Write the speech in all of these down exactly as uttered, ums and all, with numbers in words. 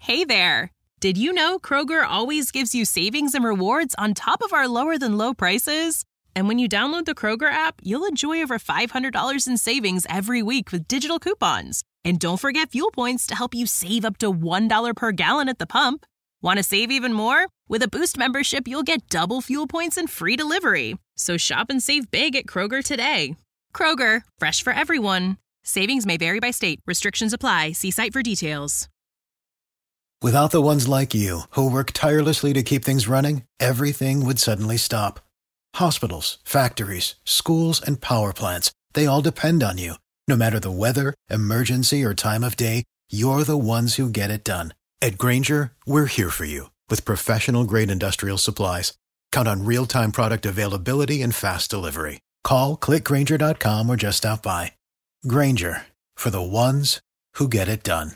Hey there! Did you know Kroger always gives you savings and rewards on top of our lower-than-low prices? And when you download the Kroger app, you'll enjoy over five hundred dollars in savings every week with digital coupons. And don't forget fuel points to help you save up to one dollar per gallon at the pump. Want to save even more? With a Boost membership, you'll get double fuel points and free delivery. So shop and save big at Kroger today. Kroger, fresh for everyone. Savings may vary by state. Restrictions apply. See site for details. Without the ones like you, who work tirelessly to keep things running, everything would suddenly stop. Hospitals, factories, schools, and power plants, they all depend on you. No matter the weather, emergency, or time of day, you're the ones who get it done. At Grainger, we're here for you with professional-grade industrial supplies. Count on real-time product availability and fast delivery. Call, click Grainger dot com, or just stop by. Grainger, for the ones who get it done.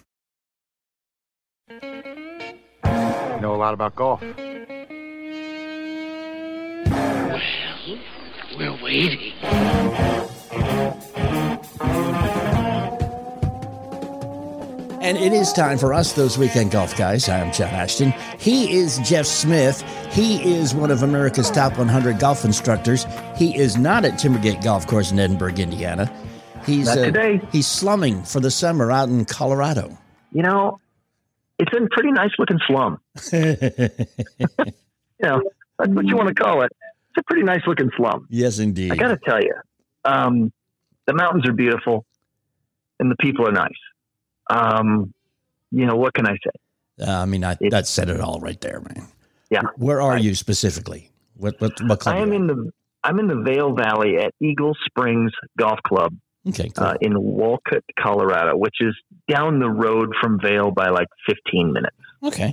You know a lot about golf. Well, we're waiting. And it is time for us, those weekend golf guys. I am John Ashton. He is Jeff Smith. He is one of America's top one hundred golf instructors. He is not at Timbergate Golf Course in Edinburgh, Indiana. He's Not uh, today. He's slumming for the summer out in Colorado. You know, it's a pretty nice looking slum. you know, that's what you want to call it. It's a pretty nice looking slum. Yes, indeed. I got to tell you, um, the mountains are beautiful and the people are nice. Um, you know, what can I say? Uh, I mean, I, that said it all right there, man. Yeah. Where are I, you specifically? What what, what club? I am in the I'm in the Vail Valley at Eagle Springs Golf Club. Okay, cool. uh, in Walcott, Colorado, which is down the road from Vail by like fifteen minutes. Okay.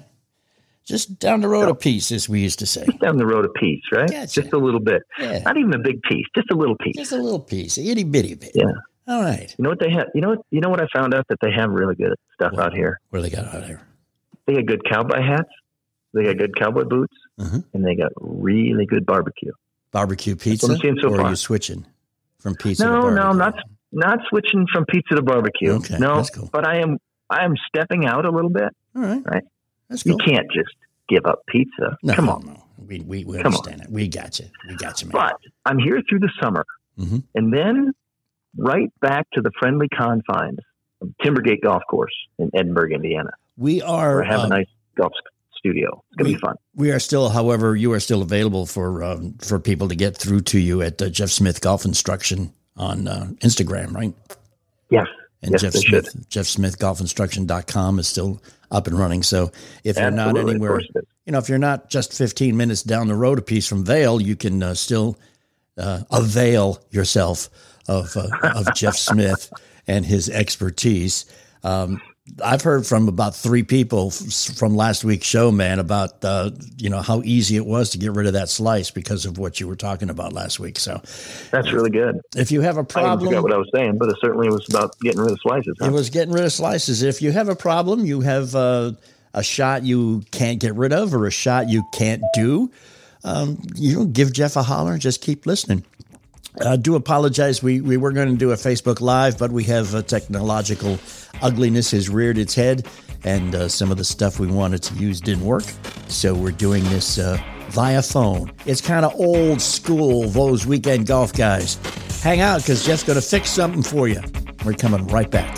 Just down the road so, a piece, as we used to say. Just down the road a piece, right? Gotcha. Just a little bit. Yeah. Not even a big piece, just a little piece. Just a little piece, a itty bitty bit. Yeah. All right. You know what they have? You know what? You know what I found out that they have really good stuff what, out here. What do they got out here? They got good cowboy hats. They got good cowboy boots, uh-huh. and they got really good barbecue. Barbecue pizza. That's what I'm seeing so or far. are you switching from pizza? No, to barbecue? no, not not switching from pizza to barbecue. Okay, no, that's cool. But I am I am stepping out a little bit. All right, right. That's cool. You can't just give up pizza. No, Come on, no. we we, we Come understand on. it. We got you. We got you, man. But I'm here through the summer, mm-hmm. and then right back to the friendly confines of Timbergate Golf Course in Edinburgh, Indiana. We are where I have um, a nice golf studio. It's gonna we, be fun. We are still, however, you are still available for um, for people to get through to you at uh, Jeff Smith Golf Instruction on uh, Instagram, right? Yes. And yes, Jeff they Smith, should. Jeff Smith Golf Instruction dot com is still up and running. So if you're Absolutely, not anywhere, you know, if you're not just fifteen minutes down the road a piece from Vail, you can uh, still uh, avail yourself of uh, of Jeff Smith and his expertise. Um, I've heard from about three people f- from last week's show, man, about, uh, you know, how easy it was to get rid of that slice because of what you were talking about last week. So that's really good. If you have a I problem, didn't forget what I was saying, but it certainly was about getting rid of slices. Huh? It was getting rid of slices. If you have a problem, you have uh, a shot you can't get rid of or a shot you can't do, um, you know, give Jeff a holler and just keep listening. I uh, do apologize. We we were going to do a Facebook Live, but we have uh, technological ugliness has reared its head, and uh, some of the stuff we wanted to use didn't work. So we're doing this uh, via phone. It's kind of old school, those weekend golf guys. Hang out because Jeff's going to fix something for you. We're coming right back.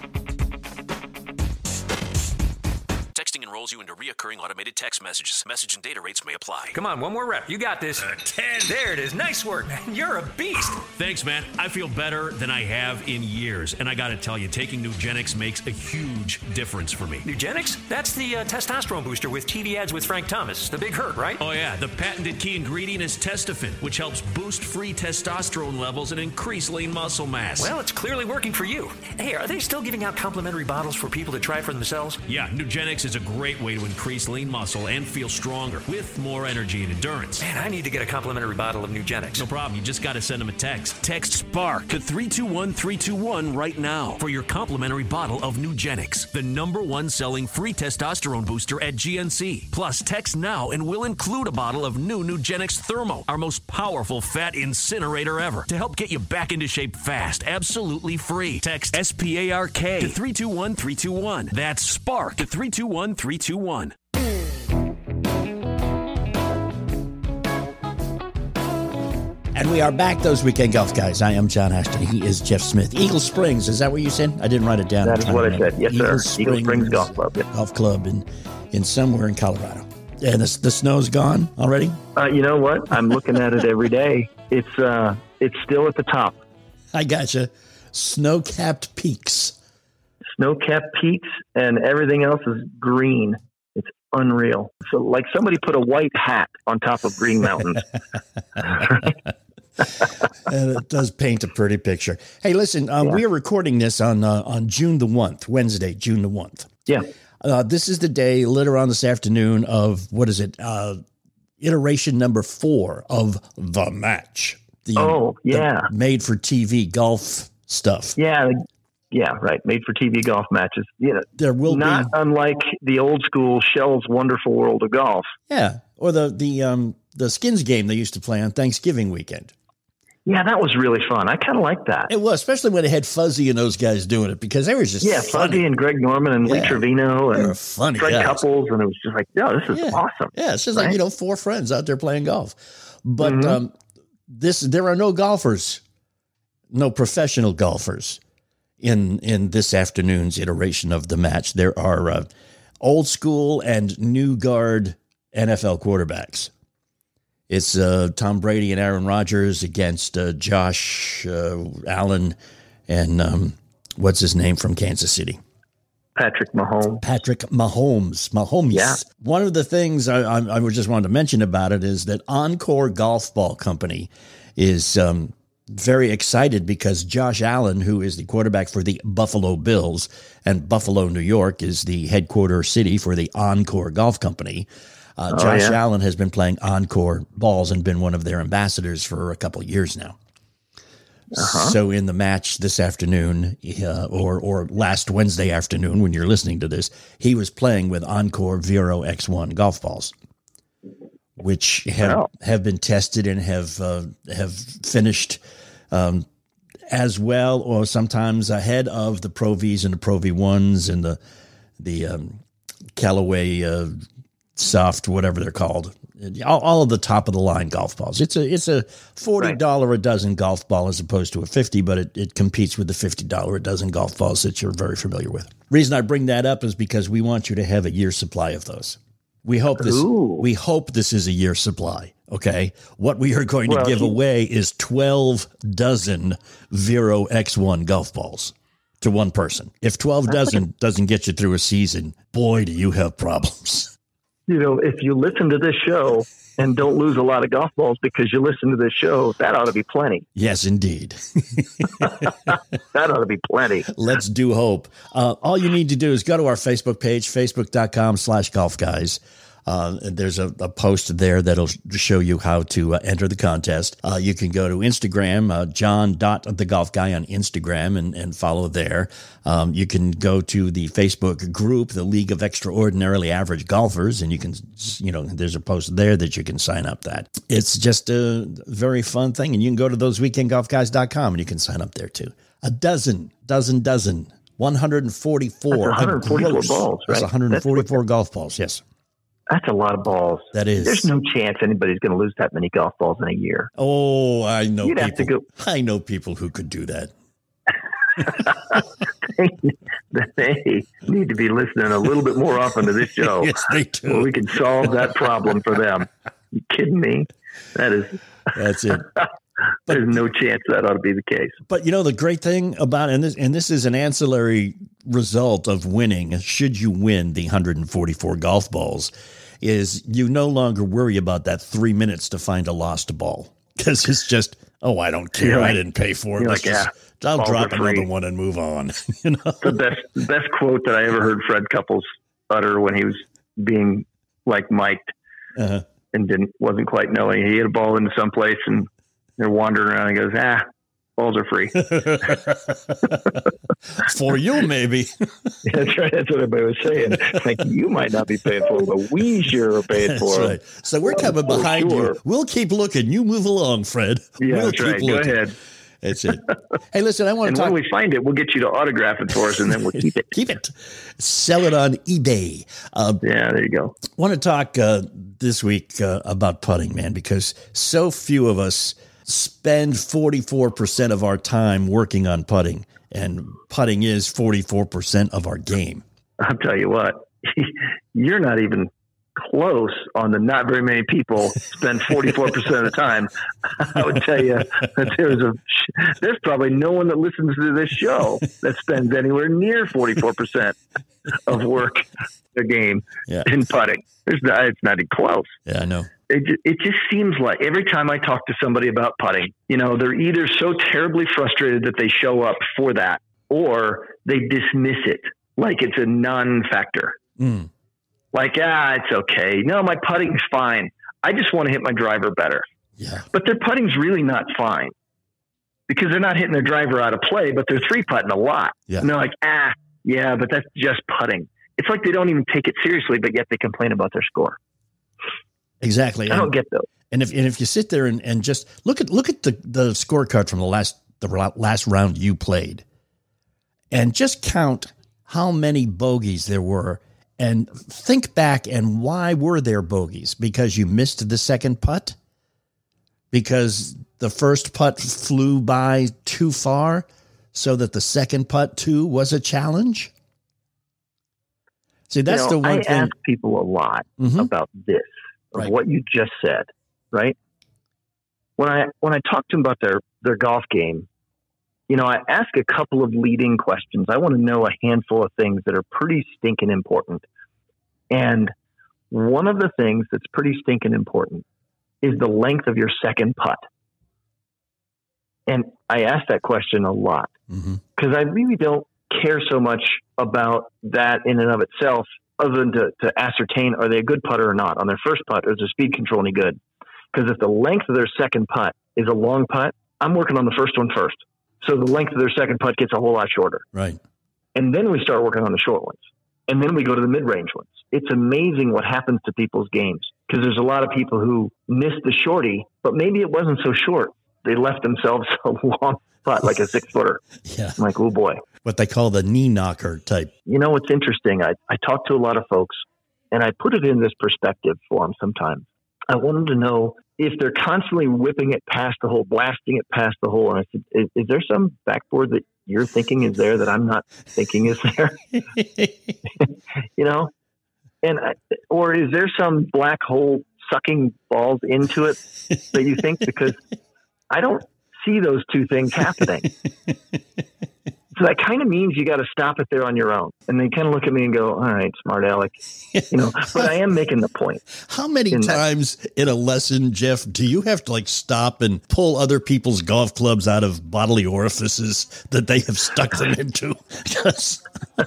Texting enrolls you into reoccurring automated text messages. Message and data rates may apply. Come on, one more rep. You got this. Uh, ten. There it is. Nice work, man. You're a beast. Thanks, man. I feel better than I have in years. And I got to tell you, taking Nugenix makes a huge difference for me. Nugenix? That's the uh, testosterone booster with T V ads with Frank Thomas. The big hurt, right? Oh, yeah. The patented key ingredient is Testofen, which helps boost free testosterone levels and increase lean muscle mass. Well, it's clearly working for you. Hey, are they still giving out complimentary bottles for people to try for themselves? Yeah, Nugenix is a great way to increase lean muscle and feel stronger with more energy and endurance. Man, I need to get a complimentary bottle of Nugenix. No problem. You just got to send them a text. Text SPARK to three two one three two one right now for your complimentary bottle of Nugenix, the number one selling free testosterone booster at G N C. Plus, text now and we'll include a bottle of new Nugenix Thermo, our most powerful fat incinerator ever, to help get you back into shape fast, absolutely free. Text S P A R K to three two one three two one. That's SPARK to three two one three two one. three two one. And we are back, those weekend golf guys. I am John Ashton. He is Jeff Smith. Eagle Springs, is that what you said? I didn't write it down. That is what I said. Yes, Eagle sir. Springs Eagle Springs Golf Club. Yep. Golf Club in, in somewhere in Colorado. And the, the snow's gone already? Uh, you know what? I'm looking at it every day. It's uh, it's still at the top. I gotcha. Snow-capped peaks. Snow-capped peaks, and everything else is green. It's unreal. So, like somebody put a white hat on top of Green Mountain. And it does paint a pretty picture. Hey, listen, um, yeah. we are recording this on uh, on June the first, Wednesday, June the first. Yeah. Uh, this is the day later on this afternoon of, what is it, uh, iteration number four of The Match. The, oh, yeah. The made-for-T V golf stuff. Yeah, yeah, right. Made-for-T V golf matches. You know, there will not be, unlike the old school Shell's Wonderful World of Golf. Yeah, or the the um, the Skins game they used to play on Thanksgiving weekend. Yeah, that was really fun. I kind of liked that. It was, especially when they had Fuzzy and those guys doing it, because they were just yeah, funny. Fuzzy and Greg Norman and yeah. Lee Trevino and funny Fred guys. Couples, and it was just like, no, this is yeah. awesome. Yeah, it's just right? like, you know, four friends out there playing golf. But mm-hmm. um, this, there are no golfers, no professional golfers in in this afternoon's iteration of The Match. There are uh, old school and new guard N F L quarterbacks. It's uh, Tom Brady and Aaron Rodgers against uh, Josh uh, Allen and um, what's his name from Kansas City? Patrick Mahomes. Patrick Mahomes. Mahomes. Yeah. One of the things I, I, I just wanted to mention about it is that Encore Golf Ball Company is um, very excited because Josh Allen, who is the quarterback for the Buffalo Bills, and Buffalo, New York, is the headquarter city for the Encore Golf Company. Uh, oh, Josh yeah. Allen has been playing Encore balls and been one of their ambassadors for a couple of years now. Uh-huh. So in the match this afternoon, uh, or or last Wednesday afternoon when you're listening to this, he was playing with Encore Vero X one golf balls, which have, wow. have been tested and have uh, have finished um, as well, or sometimes ahead of the Pro Vs and the Pro V ones and the the um, Callaway uh, soft, whatever they're called, all, all of the top of the line golf balls. It's a it's a forty dollars right. a dozen golf ball as opposed to a fifty, but it, it competes with the fifty dollars a dozen golf balls that you're very familiar with. Reason I bring that up is because we want you to have a year's supply of those. We hope this. Ooh. We hope this is a year's supply. Okay, what we are going well, to give he, away is twelve dozen Vero X one golf balls to one person. If twelve dozen like a, doesn't get you through a season, boy, do you have problems. You know, if you listen to this show and don't lose a lot of golf balls because you listen to this show, that ought to be plenty. Yes, indeed. That ought to be plenty. Let's do hope. Uh, all you need to do is go to our Facebook page, facebook.com slash golf guys. Uh, there's a, a post there that'll show you how to uh, enter the contest. Uh, you can go to Instagram, uh, john.thegolfguy on Instagram, and, and follow there. Um, you can go to the Facebook group, the League of Extraordinarily Average Golfers, and you can, you know, there's a post there that you can sign up that. It's just a very fun thing, and you can go to those weekend golf guys dot com and you can sign up there too. A dozen, dozen, dozen, one hundred forty-four. That's one hundred forty-four gross, balls, right? That's one hundred forty-four That's golf balls, yes. That's a lot of balls. That is. There's no chance anybody's going to lose that many golf balls in a year. Oh, I know You'd people. Have to go. I know people who could do that. They need to be listening a little bit more often to this show. Yes, they do. Well, we can solve that problem for them. You kidding me? That is. That's it. But, there's no chance that ought to be the case. But you know the great thing about and this and this is an ancillary result of winning. Should you win the one hundred forty-four golf balls, is you no longer worry about that three minutes to find a lost ball because it's just oh I don't care like, I didn't pay for it. Let's like, just, yeah, I'll drop another one and move on. You know the best the best quote that I ever heard Fred Couples utter when he was being like mic'd uh-huh. and didn't wasn't quite knowing he hit a ball into someplace and. They're wandering around and goes, ah, balls are free. For you, maybe. That's right. That's what everybody was saying. Like, you might not be paying for them, but we sure are paying for them. Right. So we're coming behind sure. you. We'll keep looking. You move along, Fred. Yeah, we'll that's right. Looking. Go ahead. That's it. Hey, listen, I want and to talk. when we find it, we'll get you to autograph it for us, and then we'll keep it. Keep it. Sell it on eBay. Uh, yeah, there you go. I want to talk uh, this week uh, about putting, man, because so few of us spend forty-four percent of our time working on putting, and putting is forty-four percent of our game. I'll tell you what, you're not even close on the not very many people spend forty-four percent of the time. I would tell you that there's a there's probably no one that listens to this show that spends anywhere near forty-four percent of work a game yeah. in putting. There's not, it's not even close. Yeah, I know. It, it just seems like every time I talk to somebody about putting, you know, they're either so terribly frustrated that they show up for that, or they dismiss it like it's a non-factor. Mm. Like, ah, it's okay. No, my putting's fine. I just want to hit my driver better. Yeah. But their putting's really not fine because they're not hitting their driver out of play, but they're three putting a lot. Yeah. And they're like, ah, yeah, but that's just putting. It's like they don't even take it seriously, but yet they complain about their score. Exactly. I don't and, get those. And if and if you sit there and, and just look at look at the, the scorecard from the last the last round you played, and just count how many bogeys there were. And think back, and why were there bogeys? Because you missed the second putt? Because the first putt flew by too far, so that the second putt, too, was a challenge? See, that's you know, the one I thing. I ask people a lot mm-hmm. about this, of right. what you just said, right? When I when I talk to them about their, their golf game, you know, I ask a couple of leading questions. I want to know a handful of things that are pretty stinking important. And one of the things that's pretty stinking important is the length of your second putt. And I ask that question a lot because mm-hmm. I really don't care so much about that in and of itself, other than to, to ascertain, are they a good putter or not on their first putt? Or is their speed control any good? Because if the length of their second putt is a long putt, I'm working on the first one first. So the length of their second putt gets a whole lot shorter. Right. And then we start working on the short ones. And then we go to the mid-range ones. It's amazing what happens to people's games, because there's a lot of people who miss the shorty, but maybe it wasn't so short. They left themselves a long putt, like a six-footer. Yeah. I'm like, oh, boy. What they call the knee knocker type. You know, what's interesting, I, I talk to a lot of folks, and I put it in this perspective for them sometimes. I want them to know if they're constantly whipping it past the hole, blasting it past the hole. And I said, is, is there some backboard that you're thinking is there that I'm not thinking is there? You know? And I, or is there some black hole sucking balls into it that you think? Because I don't see those two things happening. So that kind of means you got to stop it there on your own. And they kind of look at me and go, all right, smart Alec, you know, but I am making the point. How many times that. in a lesson, Jeff, do you have to like stop and pull other people's golf clubs out of bodily orifices that they have stuck them into? Because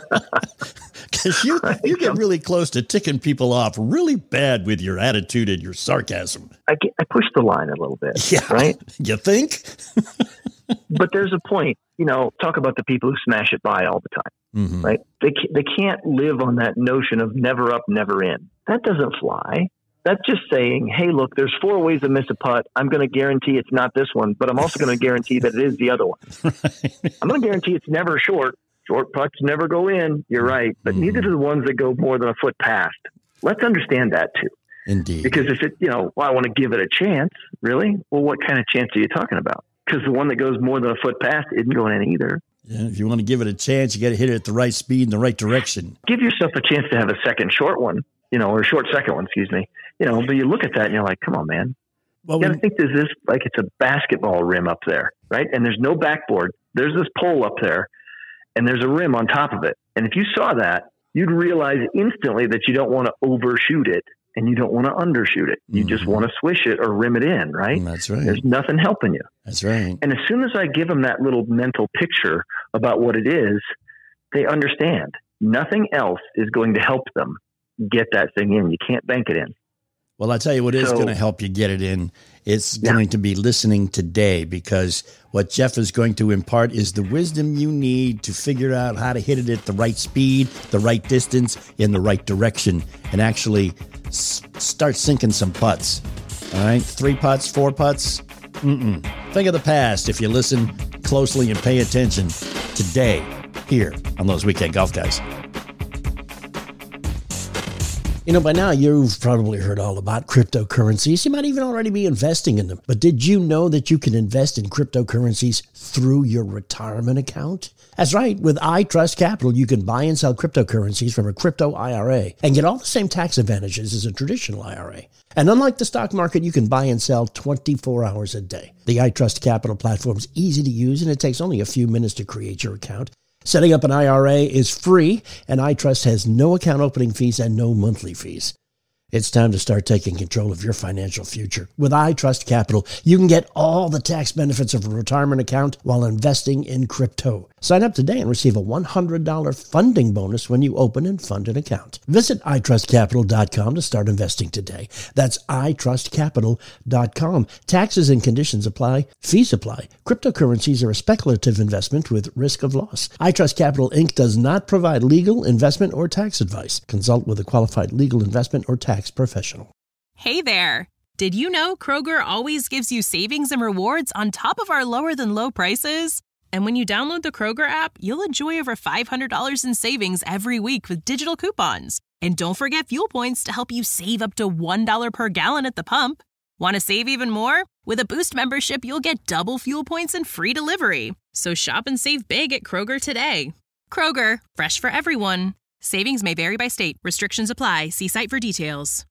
you, you get really close to ticking people off really bad with your attitude and your sarcasm. I, get, I push the line a little bit, yeah, right? You think? But there's a point, you know, talk about the people who smash it by all the time, mm-hmm. right? They they can't live on that notion of never up, never in. That doesn't fly. That's just saying, hey, look, there's four ways to miss a putt. I'm going to guarantee it's not this one, but I'm also going to guarantee that it is the other one. Right. I'm going to guarantee it's never short. Short putts never go in. You're right. But mm-hmm. neither do the ones that go more than a foot past. Let's understand that too. Indeed. Because if it, you know, well, I want to give it a chance, really? Well, what kind of chance are you talking about? Because the one that goes more than a foot past isn't going in either. Yeah, if you want to give it a chance, you got to hit it at the right speed in the right direction. Give yourself a chance to have a second short one, you know, or a short second one, excuse me. You know, but you look at that and you're like, come on, man. Well, you got to think this is like it's a basketball rim up there, right? And there's no backboard. There's this pole up there, and there's a rim on top of it. And if you saw that, you'd realize instantly that you don't want to overshoot it. And you don't want to undershoot it. You mm-hmm. just want to swish it or rim it in, right? That's right. There's nothing helping you. That's right. And as soon as I give them that little mental picture about what it is, they understand. Nothing else is going to help them get that thing in. You can't bank it in. Well, I'll tell you what is so, going to help you get it in. It's yeah. going to be listening today, because what Jeff is going to impart is the wisdom you need to figure out how to hit it at the right speed, the right distance, in the right direction, and actually s- start sinking some putts. All right? Three putts, four putts? Mm-mm. Think of the past if you listen closely and pay attention today here on those Weekend Golf Guys. You know, by now you've probably heard all about cryptocurrencies. You might even already be investing in them. But did you know that you can invest in cryptocurrencies through your retirement account? That's right. With iTrust Capital, you can buy and sell cryptocurrencies from a crypto I R A and get all the same tax advantages as a traditional I R A. And unlike the stock market, you can buy and sell twenty-four hours a day. The iTrust Capital platform is easy to use, and it takes only a few minutes to create your account. Setting up an I R A is free, and iTrust has no account opening fees and no monthly fees. It's time to start taking control of your financial future. With iTrust Capital, you can get all the tax benefits of a retirement account while investing in crypto. Sign up today and receive a one hundred dollars funding bonus when you open and fund an account. Visit i trust capital dot com to start investing today. That's i trust capital dot com. Taxes and conditions apply. Fees apply. Cryptocurrencies are a speculative investment with risk of loss. iTrust Capital, Incorporated does not provide legal, investment, or tax advice. Consult with a qualified legal, investment, or tax professional. Hey there. Did you know Kroger always gives you savings and rewards on top of our lower than low prices? And when you download the Kroger app, you'll enjoy over five hundred dollars in savings every week with digital coupons. And don't forget fuel points to help you save up to one dollar per gallon at the pump. Want to save even more? With a Boost membership, you'll get double fuel points and free delivery. So shop and save big at Kroger today. Kroger, fresh for everyone. Savings may vary by state. Restrictions apply. See site for details.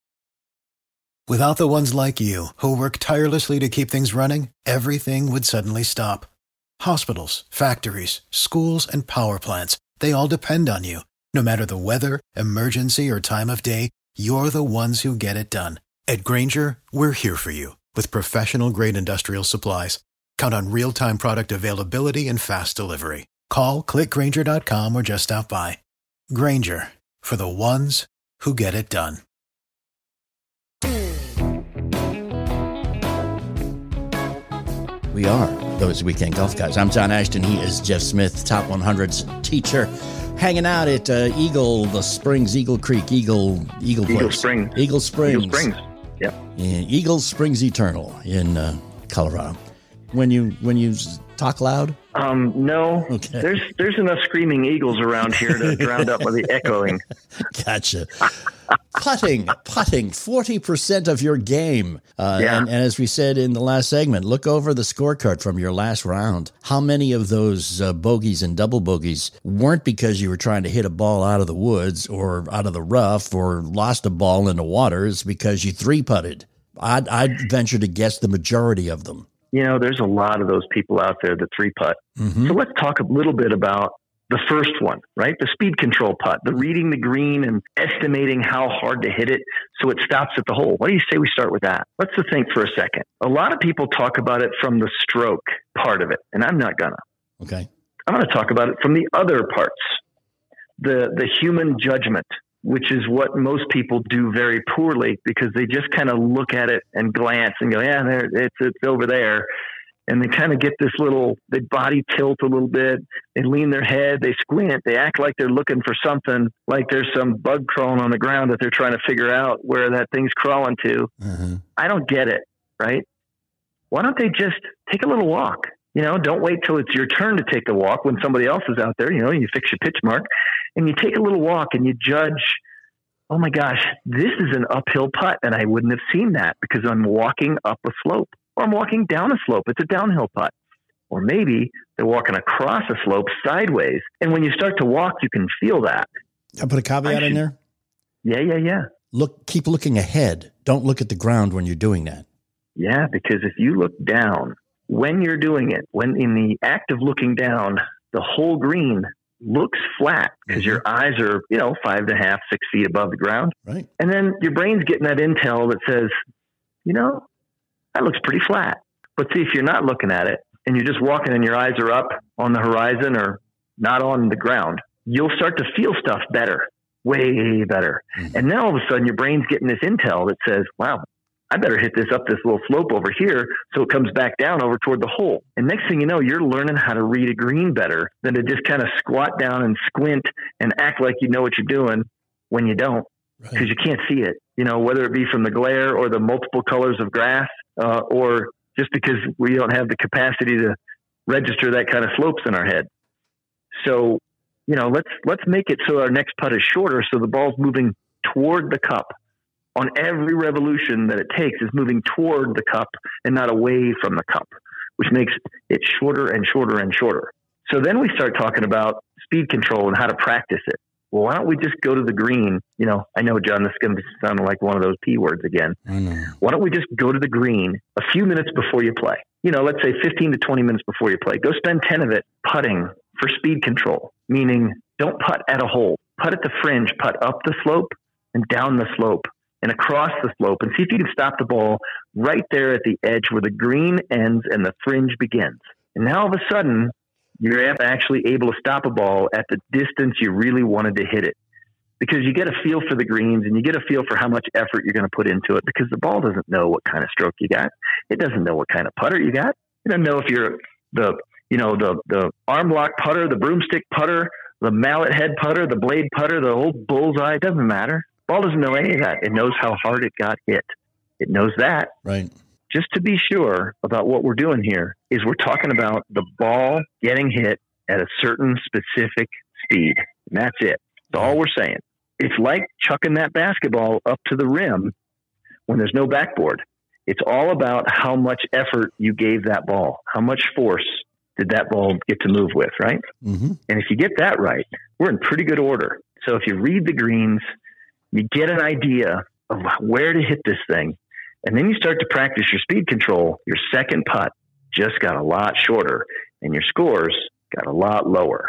Without the ones like you, who work tirelessly to keep things running, everything would suddenly stop. Hospitals, factories, schools, and power plants, they all depend on you. No matter the weather, emergency, or time of day, you're the ones who get it done. At Grainger, we're here for you with professional-grade industrial supplies. Count on real-time product availability and fast delivery. Call, click Grainger dot com, or just stop by. Grainger, for the ones who get it done. We are those Weekend Golf Guys. I'm John Ashton. He is Jeff Smith, Top one hundred's teacher, hanging out at uh, Eagle, the Springs, Eagle Creek, Eagle, Eagle, Eagle Place. Springs. Eagle Springs. Eagle Springs. Yep. Yeah, Eagle Springs Eternal in uh, Colorado. When you when you talk loud? Um, no. Okay. There's there's enough screaming eagles around here to drown out by the echoing. Gotcha. Putting, putting, forty percent of your game. Uh, Yeah. and, and as we said in the last segment, look over the scorecard from your last round. How many of those uh, bogeys and double bogeys weren't because you were trying to hit a ball out of the woods or out of the rough or lost a ball in the water? It's because you three-putted. I'd, I'd venture to guess the majority of them. You know, there's a lot of those people out there that three putt. Mm-hmm. So let's talk a little bit about the first one, right? The speed control putt, the reading the green and estimating how hard to hit it so it stops at the hole. What do you say we start with that? Let's just think for a second. A lot of people talk about it from the stroke part of it, and I'm not gonna. Okay. I'm going to talk about it from the other parts, the the human judgment, which is what most people do very poorly because they just kind of look at it and glance and go, yeah, there, it's it's over there. And they kind of get this little, they body tilt a little bit. They lean their head, they squint, they act like they're looking for something, like there's some bug crawling on the ground that they're trying to figure out where that thing's crawling to. Mm-hmm. I don't get it, right? Why don't they just take a little walk? You know, don't wait till it's your turn to take the walk when somebody else is out there. You know, you fix your pitch mark and you take a little walk and you judge, oh my gosh, this is an uphill putt. And I wouldn't have seen that because I'm walking up a slope or I'm walking down a slope. It's a downhill putt. Or maybe they're walking across a slope sideways. And when you start to walk, you can feel that. I put a caveat should, in there. Yeah, yeah, yeah. Look, keep looking ahead. Don't look at the ground when you're doing that. Yeah, because if you look down, when you're doing it, when in the act of looking down, the whole green looks flat because mm-hmm. your eyes are, you know, five and a half, six feet above the ground. Right. And then your brain's getting that intel that says, you know, that looks pretty flat. But see, if you're not looking at it and you're just walking and your eyes are up on the horizon or not on the ground, you'll start to feel stuff better, way better. Mm-hmm. And then all of a sudden your brain's getting this intel that says, wow, I better hit this up this little slope over here so it comes back down over toward the hole. And next thing you know, you're learning how to read a green better than to just kind of squat down and squint and act like you know what you're doing when you don't, because right. you can't see it, you know, whether it be from the glare or the multiple colors of grass uh, or just because we don't have the capacity to register that kind of slopes in our head. So, you know, let's let's make it so our next putt is shorter, so the ball's moving toward the cup. On every revolution that it takes is moving toward the cup and not away from the cup, which makes it shorter and shorter and shorter. So then we start talking about speed control and how to practice it. Well, why don't we just go to the green? You know, I know, John, this is going to sound like one of those P words again. I know. Why don't we just go to the green a few minutes before you play? You know, let's say fifteen to twenty minutes before you play. Go spend ten of it putting for speed control, meaning don't putt at a hole. Putt at the fringe, putt up the slope and down the slope and across the slope, and see if you can stop the ball right there at the edge where the green ends and the fringe begins. And now all of a sudden, you're actually able to stop a ball at the distance you really wanted to hit it, because you get a feel for the greens and you get a feel for how much effort you're going to put into it, because the ball doesn't know what kind of stroke you got. It doesn't know what kind of putter you got. It doesn't know if you're the, you know, the, the arm lock putter, the broomstick putter, the mallet head putter, the blade putter, the old bullseye. It doesn't matter. Ball doesn't know any of that. It knows how hard it got hit. It knows that. Right. Just to be sure about what we're doing here is we're talking about the ball getting hit at a certain specific speed. And that's it. That's all we're saying. It's like chucking that basketball up to the rim when there's no backboard. It's all about how much effort you gave that ball. How much force did that ball get to move with, right? Mm-hmm. And if you get that right, we're in pretty good order. So if you read the greens, you get an idea of where to hit this thing, and then you start to practice your speed control, your second putt just got a lot shorter and your scores got a lot lower.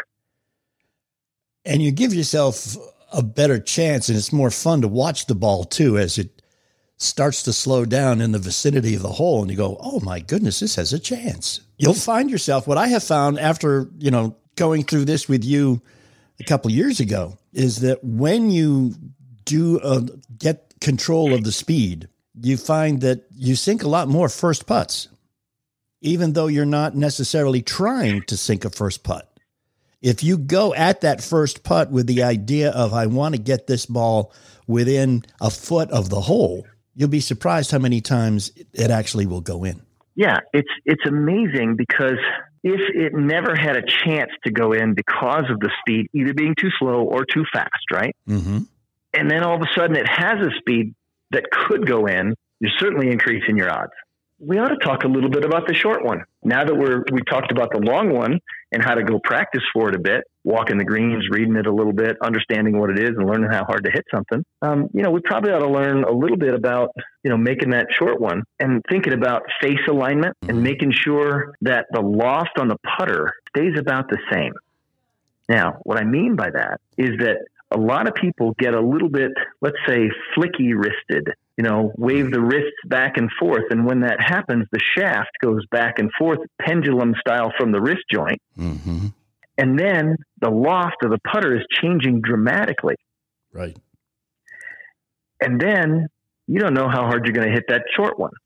And you give yourself a better chance, and it's more fun to watch the ball too, as it starts to slow down in the vicinity of the hole, and you go, oh my goodness, this has a chance. You'll find yourself, what I have found after, you know, going through this with you a couple of years ago, is that when you do uh, get control of the speed, you find that you sink a lot more first putts, even though you're not necessarily trying to sink a first putt. If you go at that first putt with the idea of, I want to get this ball within a foot of the hole, you'll be surprised how many times it actually will go in. Yeah, it's it's amazing, because if it never had a chance to go in because of the speed either being too slow or too fast, right? Mm-hmm. And then all of a sudden it has a speed that could go in, you're certainly increasing your odds. We ought to talk a little bit about the short one. Now that we're, we talked about the long one and how to go practice for it a bit, walking the greens, reading it a little bit, understanding what it is and learning how hard to hit something. Um, you know, we probably ought to learn a little bit about, you know, making that short one and thinking about face alignment and making sure that the loft on the putter stays about the same. Now, what I mean by that is that a lot of people get a little bit, let's say, flicky wristed, you know, wave the wrists back and forth. And when that happens, the shaft goes back and forth, pendulum style from the wrist joint. Mm-hmm. And then the loft of the putter is changing dramatically. Right. And then you don't know how hard you're going to hit that short one.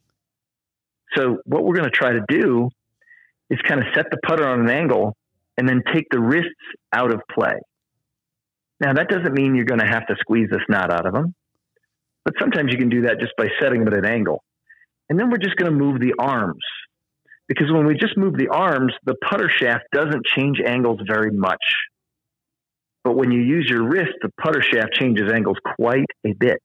So what we're going to try to do is kind of set the putter on an angle and then take the wrists out of play. Now, that doesn't mean you're going to have to squeeze the snot out of them, but sometimes you can do that just by setting them at an angle. And then we're just going to move the arms, because when we just move the arms, the putter shaft doesn't change angles very much. But when you use your wrist, the putter shaft changes angles quite a bit.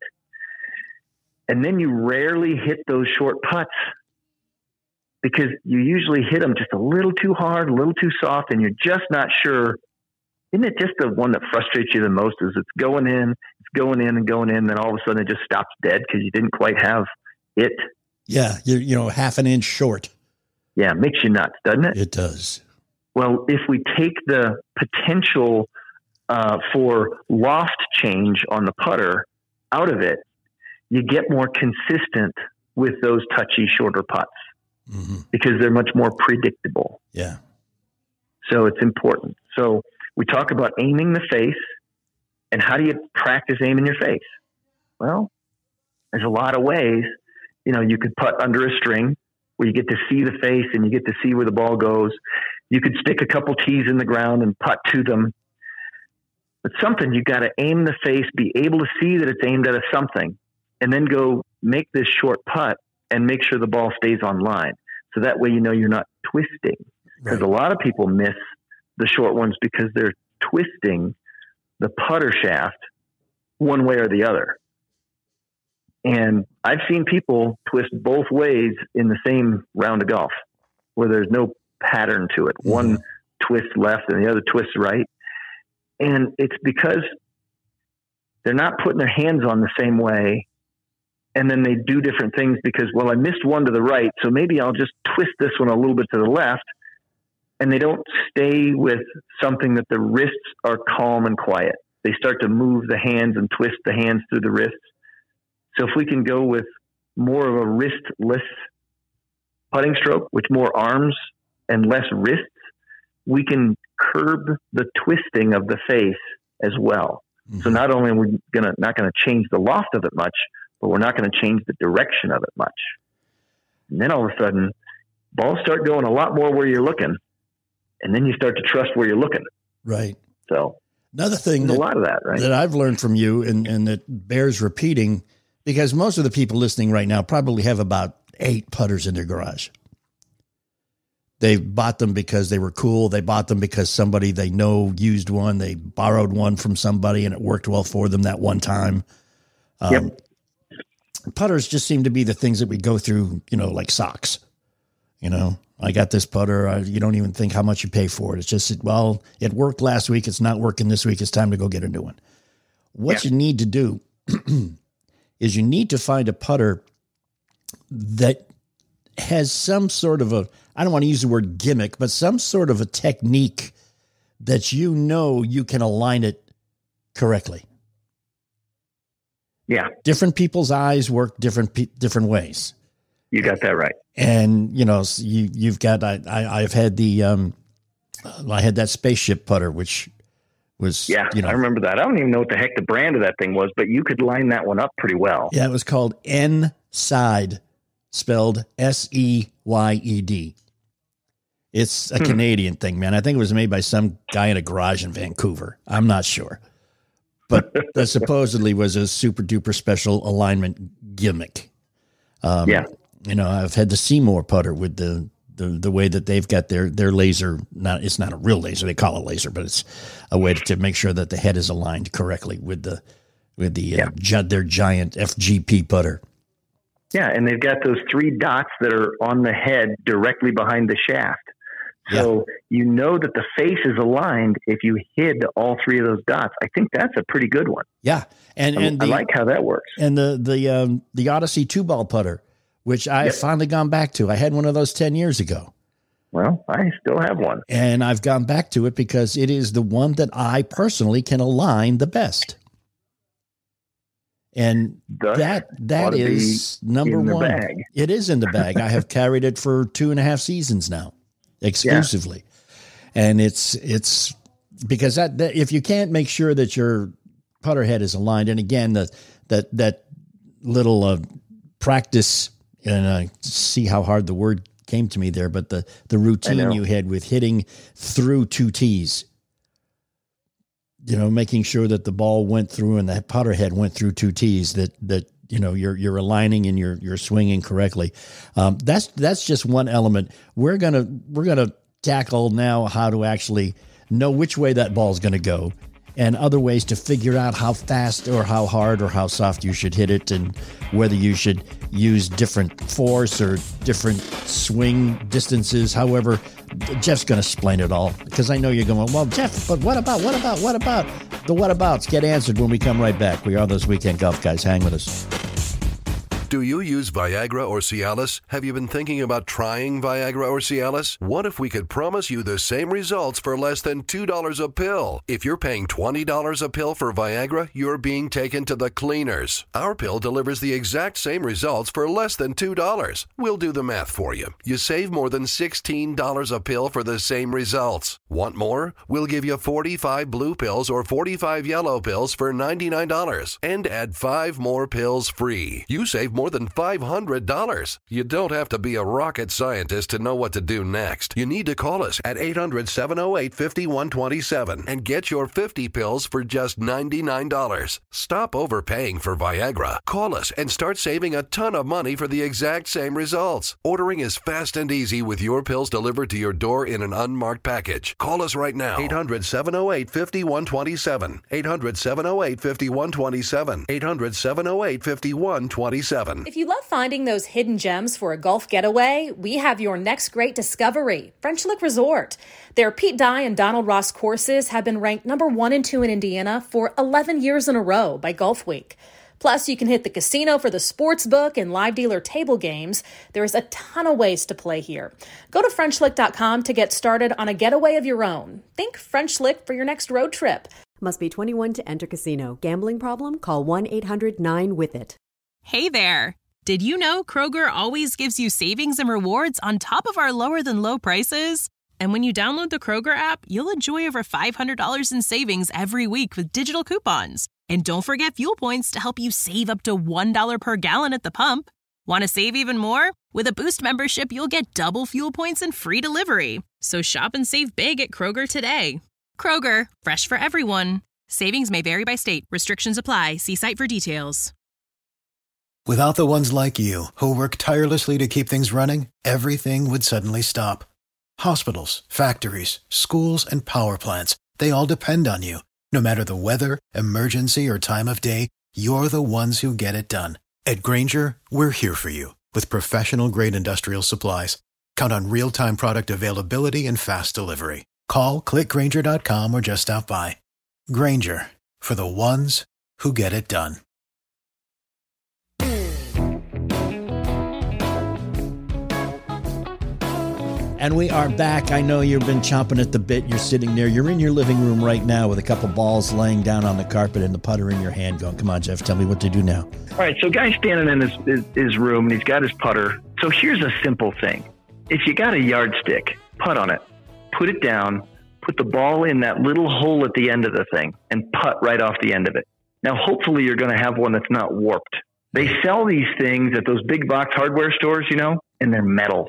And then you rarely hit those short putts, because you usually hit them just a little too hard, a little too soft, and you're just not sure. Isn't it just the one that frustrates you the most is it's going in, it's going in and going in, then all of a sudden it just stops dead because you didn't quite have it? Yeah, you're, you know, half an inch short. Yeah, it makes you nuts, doesn't it? It does. Well, if we take the potential uh, for loft change on the putter out of it, you get more consistent with those touchy, shorter putts, mm-hmm. because they're much more predictable. Yeah. So it's important. So we talk about aiming the face, and how do you practice aiming your face? Well, there's a lot of ways. You know, you could putt under a string where you get to see the face and you get to see where the ball goes. You could stick a couple tees in the ground and putt to them. But something, you got to aim the face, be able to see that it's aimed at a something, and then go make this short putt and make sure the ball stays on line. So that way, you know, you're not twisting, because Right. a lot of people miss the short ones because they're twisting the putter shaft one way or the other. And I've seen people twist both ways in the same round of golf where there's no pattern to it. Mm-hmm. One twists left and the other twists right. And it's because they're not putting their hands on the same way. And then they do different things because, well, I missed one to the right, so maybe I'll just twist this one a little bit to the left. And they don't stay with something that the wrists are calm and quiet. They start to move the hands and twist the hands through the wrists. So if we can go with more of a wristless putting stroke, with more arms and less wrists, we can curb the twisting of the face as well. Mm-hmm. So not only are we gonna not going to change the loft of it much, but we're not going to change the direction of it much. And then all of a sudden, balls start going a lot more where you're looking, and then you start to trust where you're looking. Right. So another thing there's that, a lot of that, right? that I've learned from you, and, and that bears repeating, because most of the people listening right now probably have about eight putters in their garage. They bought them because they were cool. They bought them because somebody they know used one. They borrowed one from somebody and it worked well for them that one time. Um, yep. Putters just seem to be the things that we go through, you know, like socks. You know, I got this putter. I, you don't even think how much you pay for it. It's just, well, it worked last week. It's not working this week. It's time to go get a new one. What yeah. you need to do is you need to find a putter that has some sort of a, I don't want to use the word gimmick, but some sort of a technique that you know you can align it correctly. Yeah. Different people's eyes work different pe- different ways. You got that right. And, you know, you, you've got, I, I, I've had the, um, I had that spaceship putter, which was, yeah, you know, I remember that. I don't even know what the heck the brand of that thing was, but you could line that one up pretty well. Yeah, it was called N-Side, spelled S E Y E D. It's a hmm. Canadian thing, man. I think it was made by some guy in a garage in Vancouver. I'm not sure. But that supposedly was a super duper special alignment gimmick. Um, yeah. You know, I've had the Seymour putter with the, the, the way that they've got their, their laser. Not, it's not a real laser. They call it laser, but it's a way to, to make sure that the head is aligned correctly with the, with the, yeah. uh, gi- their giant F G P putter. Yeah. And they've got those three dots that are on the head directly behind the shaft. So yeah. you know that the face is aligned if you hid all three of those dots. I think that's a pretty good one. Yeah. And, I, and the, I like how that works. And the, the, um, the Odyssey two ball putter, which I yep. finally gone back to. I had one of those ten years ago. Well, I still have one. And I've gone back to it because it is the one that I personally can align the best. And Thus, that, that is number one. Bag. It is in the bag. I have carried it for two and a half seasons now. Exclusively. Yeah. And it's, it's because that, that, if you can't make sure that your putter head is aligned, and again, the, that, that little uh, practice, and uh, see how hard the word came to me there, but the, the routine you had with hitting through two tees, you know, making sure that the ball went through and that putter head went through two tees, that, that, you know, you're, you're aligning and you're, you're swinging correctly. Um, that's, that's just one element. We're going to, we're going to tackle now how to actually know which way that ball is going to go, and other ways to figure out how fast or how hard or how soft you should hit it, and whether you should use different force or different swing distances. However, Jeff's going to explain it all, because I know you're going, well, Jeff, but what about, what about, what about? The what abouts get answered when we come right back. We are those Weekend Golf Guys. Hang with us. Do you use Viagra or Cialis? Have you been thinking about trying Viagra or Cialis? What if we could promise you the same results for less than two dollars a pill? If you're paying twenty dollars a pill for Viagra, you're being taken to the cleaners. Our pill delivers the exact same results for less than two dollars. We'll do the math for you. You save more than sixteen dollars a pill for the same results. Want more? We'll give you forty-five blue pills or forty-five yellow pills for ninety-nine dollars and add five more pills free. You save more than five hundred dollars. You don't have to be a rocket scientist to know what to do next. You need to call us at eight hundred, seven oh eight, five one two seven and get your fifty pills for just ninety-nine dollars. Stop overpaying for Viagra. Call us and start saving a ton of money for the exact same results. Ordering is fast and easy with your pills delivered to your door in an unmarked package. Call us right now. eight hundred, seven oh eight, five one two seven. eight hundred, seven oh eight, five one two seven. eight hundred, seven oh eight, five one two seven. If you love finding those hidden gems for a golf getaway, we have your next great discovery, French Lick Resort. Their Pete Dye and Donald Ross courses have been ranked number one and two in Indiana for eleven years in a row by Golf Week. Plus, you can hit the casino for the sports book and live dealer table games. There's a ton of ways to play here. Go to French Lick dot com to get started on a getaway of your own. Think French Lick for your next road trip. Must be twenty-one to enter casino. Gambling problem? Call one eight hundred nine with it. Hey there. Did you know Kroger always gives you savings and rewards on top of our lower than low prices? And when you download the Kroger app, you'll enjoy over five hundred dollars in savings every week with digital coupons. And don't forget fuel points to help you save up to one dollar per gallon at the pump. Want to save even more? With a Boost membership, you'll get double fuel points and free delivery. So shop and save big at Kroger today. Kroger, fresh for everyone. Savings may vary by state. Restrictions apply. See site for details. Without the ones like you, who work tirelessly to keep things running, everything would suddenly stop. Hospitals, factories, schools, and power plants, they all depend on you. No matter the weather, emergency, or time of day, you're the ones who get it done. At Grainger, we're here for you with professional-grade industrial supplies. Count on real-time product availability and fast delivery. Call, click Grainger dot com, or just stop by. Grainger, for the ones who get it done. And we are back. I know you've been chomping at the bit. You're sitting there. You're in your living room right now with a couple balls laying down on the carpet and the putter in your hand going, come on, Jeff, tell me what to do now. All right, so guy's standing in his, his, his room, and he's got his putter. So here's a simple thing. If you got a yardstick, putt on it. Put it down. Put the ball in that little hole at the end of the thing and putt right off the end of it. Now, hopefully you're going to have one that's not warped. They sell these things at those big box hardware stores, you know, and they're metal.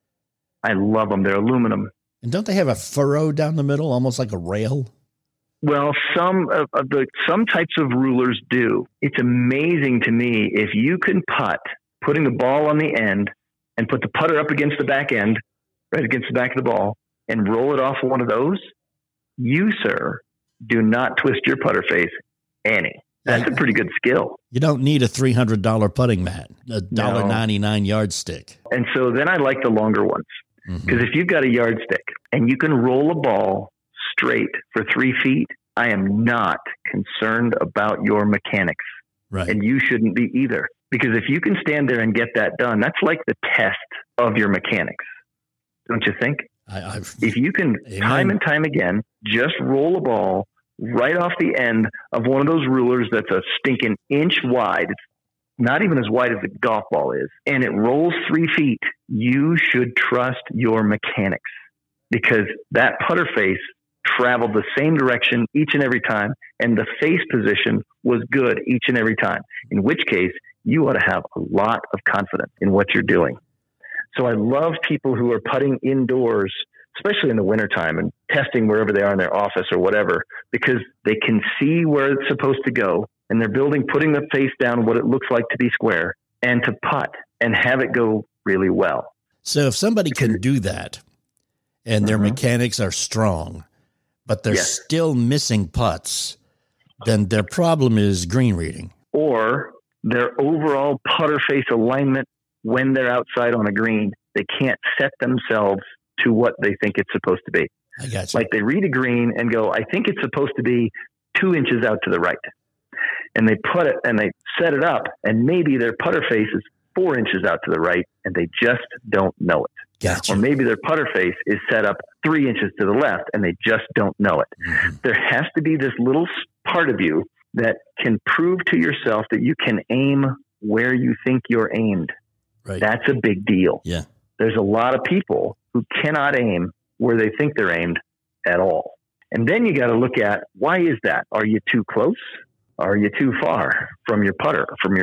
I love them. They're aluminum. And don't they have a furrow down the middle, almost like a rail? Well, some of, of the some types of rulers do. It's amazing to me if you can putt, putting the ball on the end and put the putter up against the back end, right against the back of the ball, and roll it off one of those. You, sir, do not twist your putter face any. That's a pretty good skill. You don't need a three hundred dollars putting mat, a one dollar ninety-nine no. yardstick. And so then I like the longer ones. Because mm-hmm. if you've got a yardstick and you can roll a ball straight for three feet, I am not concerned about your mechanics. Right. And you shouldn't be either. Because if you can stand there and get that done, that's like the test of your mechanics. Don't you think? I, I've, if you can, amen. time and time again, just roll a ball right off the end of one of those rulers that's a stinking inch wide. It's not even as wide as a golf ball is. And it rolls three feet. You should trust your mechanics because that putter face traveled the same direction each and every time. And the face position was good each and every time, in which case you ought to have a lot of confidence in what you're doing. So I love people who are putting indoors, especially in the wintertime, and testing wherever they are in their office or whatever, because they can see where it's supposed to go. And they're building, putting the face down what it looks like to be square and to putt and have it go really well. So if somebody can do that and their mm-hmm. mechanics are strong, but they're yes. still missing putts, then their problem is green reading. Or their overall putter face alignment when they're outside on a green, they can't set themselves to what they think it's supposed to be. I got you. Like they read a green and go, I think it's supposed to be two inches out to the right. And they put it and they set it up, and maybe their putter face is four inches out to the right, and they just don't know it. Gotcha. Or maybe their putter face is set up three inches to the left, and they just don't know it. Mm-hmm. There has to be this little part of you that can prove to yourself that you can aim where you think you're aimed. Right. That's a big deal. Yeah. There's a lot of people who cannot aim where they think they're aimed at all. And then you got to look at, why is that? Are you too close? Are you too far from your putter, from your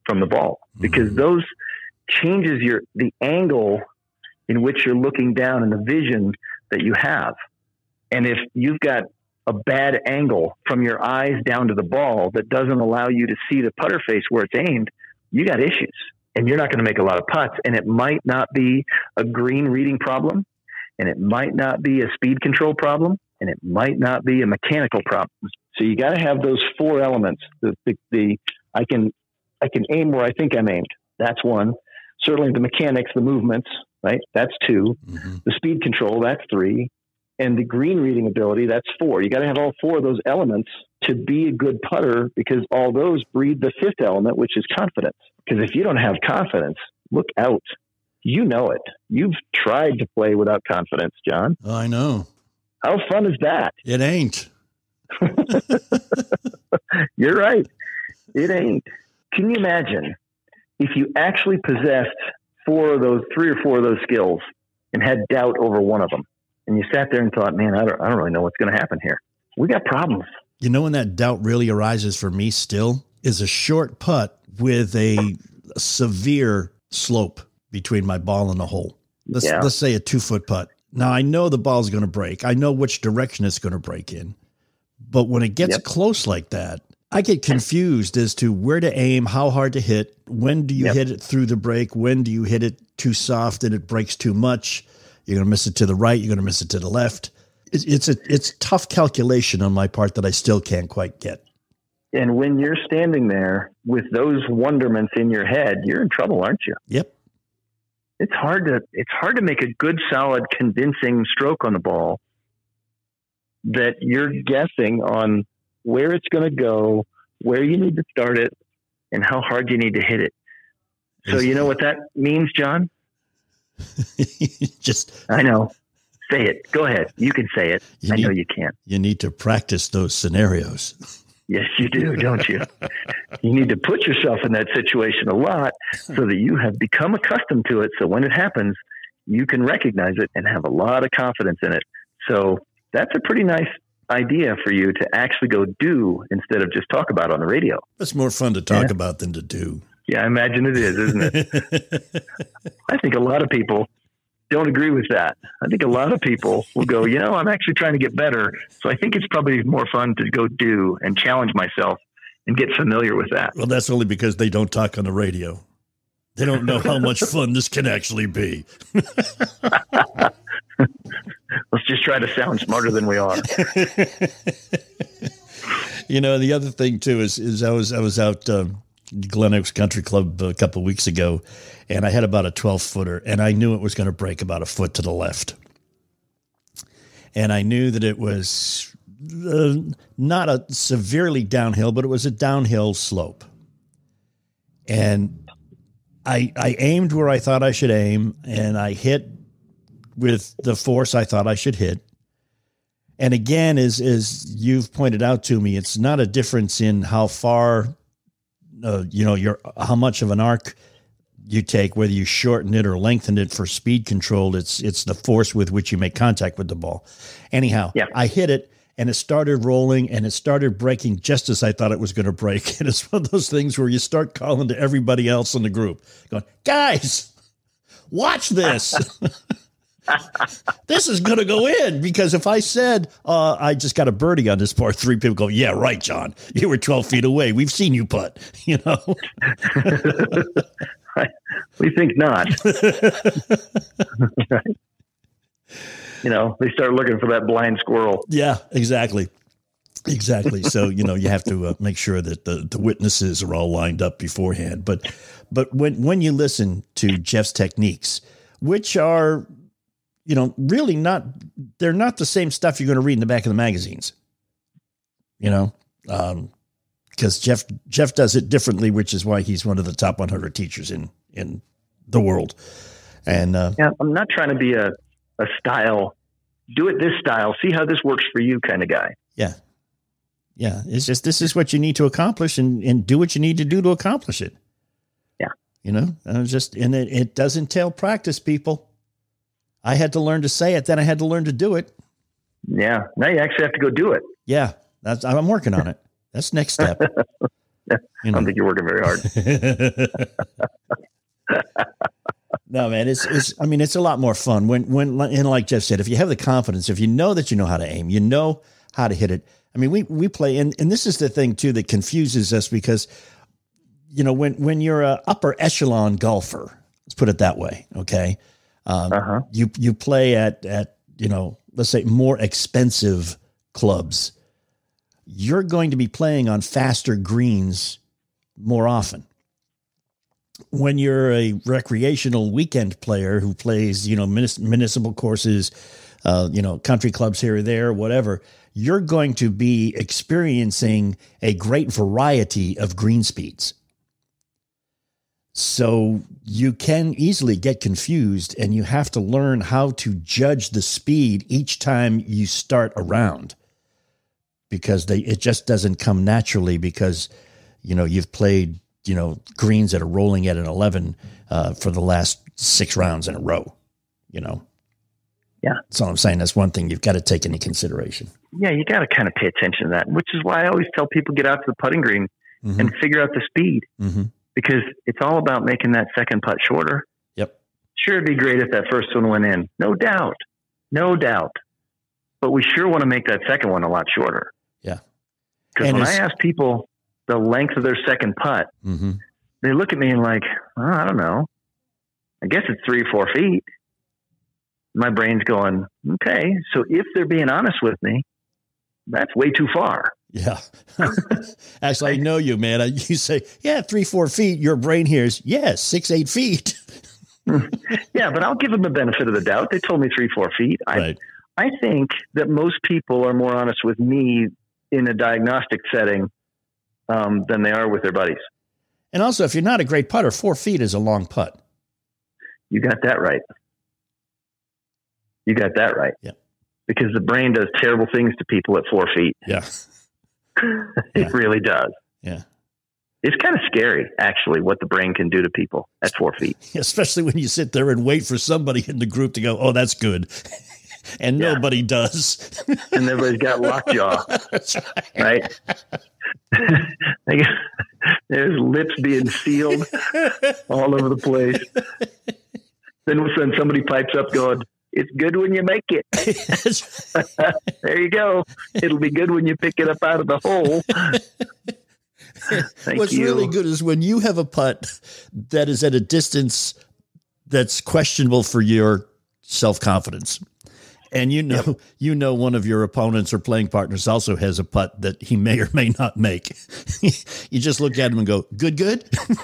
from the ball, because mm-hmm. those changes your the angle in which you're looking down and the vision that you have. And if you've got a bad angle from your eyes down to the ball that doesn't allow you to see the putter face where it's aimed, you got issues, and you're not going to make a lot of putts. And it might not be a green reading problem, and it might not be a speed control problem, and it might not be a mechanical problem. So you got to have those four elements. The, the, the I can I can aim where I think I'm aimed. That's one. Certainly the mechanics, the movements, right? That's two. Mm-hmm. The speed control, that's three. And the green reading ability, that's four. You got to have all four of those elements to be a good putter, because all those breed the fifth element, which is confidence. Because if you don't have confidence, look out. You know it. You've tried to play without confidence, John. Oh, I know. How fun is that? It ain't. You're right. It ain't. Can you imagine if you actually possessed four of those, three or four of those skills, and had doubt over one of them, and you sat there and thought, man, I don't, I don't really know what's going to happen here. We got problems. You know when that doubt really arises for me still is a short putt with a severe slope between my ball and the hole. Let's, yeah. let's say a two-foot putt. Now, I know the ball's going to break. I know which direction it's going to break in. But when it gets yep. close like that, I get confused as to where to aim, how hard to hit, when do you yep. hit it through the break, when do you hit it too soft and it breaks too much. You're going to miss it to the right, you're going to miss it to the left. It's, it's a it's tough calculation on my part that I still can't quite get. And when you're standing there with those wonderments in your head, you're in trouble, aren't you? Yep. It's hard to it's hard to make a good, solid, convincing stroke on the ball that you're guessing on where it's going to go, where you need to start it, and how hard you need to hit it. So you know what that means, John? Just I know. Say it. Go ahead. You can say it. You I need, know you can. You need to practice those scenarios. Yes, you do, don't you? You need to put yourself in that situation a lot so that you have become accustomed to it. So when it happens, you can recognize it and have a lot of confidence in it. So that's a pretty nice idea for you to actually go do instead of just talk about on the radio. It's more fun to talk yeah. about than to do. Yeah, I imagine it is, isn't it? I think a lot of people don't agree with that. I think a lot of people will go, you know, I'm actually trying to get better. So I think it's probably more fun to go do and challenge myself and get familiar with that. Well, that's only because they don't talk on the radio. They don't know how much fun this can actually be. Let's just try to sound smarter than we are. You know, the other thing too is, is I was, I was out, um, Glen Oaks Country Club a couple of weeks ago, and I had about a twelve footer, and I knew it was going to break about a foot to the left. And I knew that it was uh, not a severely downhill, but it was a downhill slope. And I, I aimed where I thought I should aim, and I hit with the force I thought I should hit. And again, as, as you've pointed out to me, it's not a difference in how far Uh, you know, your how much of an arc you take, whether you shorten it or lengthen it for speed control. It's it's the force with which you make contact with the ball. Anyhow, yeah. I hit it, and it started rolling, and it started breaking just as I thought it was going to break. And it's one of those things where you start calling to everybody else in the group, going, guys, watch this. This is going to go in, because if I said uh, I just got a birdie on this par three, people go, yeah, right, John. You were twelve feet away. We've seen you putt, you know. We think not. Right? You know, they start looking for that blind squirrel. Yeah, exactly. Exactly. So, you know, you have to uh, make sure that the, the witnesses are all lined up beforehand. But but when, when you listen to Jeff's techniques, which are, you know, really not, they're not the same stuff you're going to read in the back of the magazines, you know, um, because Jeff, Jeff does it differently, which is why he's one of the top one hundred teachers in, in the world. And, uh, yeah, I'm not trying to be a, a style, do it this style, see how this works for you kind of guy. Yeah. Yeah. It's just, this is what you need to accomplish, and, and do what you need to do to accomplish it. Yeah. You know, uh, just, and it, it does entail practice, people. I had to learn to say it. Then I had to learn to do it. Yeah. Now you actually have to go do it. Yeah. That's, I'm working on it. That's next step. You know. I don't think you're working very hard. No, man, it's, it's, I mean, it's a lot more fun when, when, and like Jeff said, if you have the confidence, if you know that you know how to aim, you know how to hit it. I mean, we, we play, and, and this is the thing too, that confuses us because, you know, when, when you're a upper echelon golfer, let's put it that way. Okay. Um, uh-huh. you, you play at, at, you know, let's say more expensive clubs, you're going to be playing on faster greens more often. When you're a recreational weekend player who plays, you know, municipal courses, uh, you know, country clubs here or there, whatever, you're going to be experiencing a great variety of green speeds. So you can easily get confused, and you have to learn how to judge the speed each time you start a round, because they, it just doesn't come naturally because, you know, you've played, you know, greens that are rolling at an eleven uh, for the last six rounds in a row, you know? Yeah. That's all I'm saying. That's one thing you've got to take into consideration. Yeah. You got to kind of pay attention to that, which is why I always tell people get out to the putting green mm-hmm. and figure out the speed mm-hmm. because it's all about making that second putt shorter. Yep. Sure. It'd be great if that first one went in. No doubt. No doubt. But we sure want to make that second one a lot shorter. Yeah. Because when I ask people the length of their second putt, mm-hmm. they look at me and like, oh, I don't know. I guess it's three or four feet. My brain's going, okay. So if they're being honest with me, that's way too far. Yeah. Actually, I know you, man. You say, yeah, three, four feet. Your brain hears, yeah, six, eight feet. Yeah, but I'll give them the benefit of the doubt. They told me three, four feet. Right. I, I think that most people are more honest with me in a diagnostic setting um, than they are with their buddies. And also, if you're not a great putter, four feet is a long putt. You got that right. You got that right. Yeah. Because the brain does terrible things to people at four feet. Yeah. It yeah. really does. Yeah. It's kind of scary, actually, what the brain can do to people at four feet. Especially when you sit there and wait for somebody in the group to go, oh, that's good. And yeah. nobody does. And everybody's got lockjaw. That's right. Right? There's lips being sealed all over the place. Then all of a sudden somebody pipes up going, it's good when you make it. There you go. It'll be good when you pick it up out of the hole. Thank What's you. really good is when you have a putt that is at a distance that's questionable for your self-confidence. And you know, yep. you know, one of your opponents or playing partners also has a putt that he may or may not make. You just look at him and go, good, good.